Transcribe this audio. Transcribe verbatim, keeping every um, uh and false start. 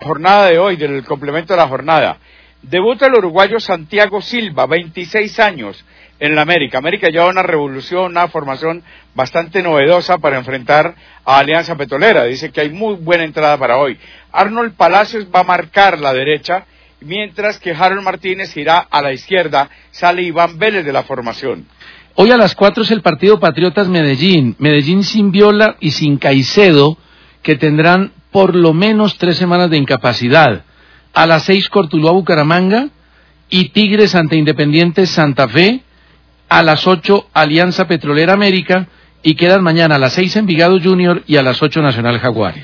jornada de hoy, del complemento de la jornada. Debuta el uruguayo Santiago Silva, veintiséis años, en la América. América lleva una revolución, una formación bastante novedosa para enfrentar a Alianza Petrolera. Dice que hay muy buena entrada para hoy. Arnold Palacios va a marcar la derecha, mientras que Harold Martínez irá a la izquierda. Sale Iván Vélez de la formación. Hoy a las cuatro es el partido Patriotas-Medellín. Medellín sin Viola y sin Caicedo, que tendrán por lo menos tres semanas de incapacidad. A las seis Cortuluá-Bucaramanga y Tigres ante Independiente Santa Fe. A las ocho Alianza Petrolera América y quedan mañana a las seis Envigado Junior y a las ocho Nacional Jaguares.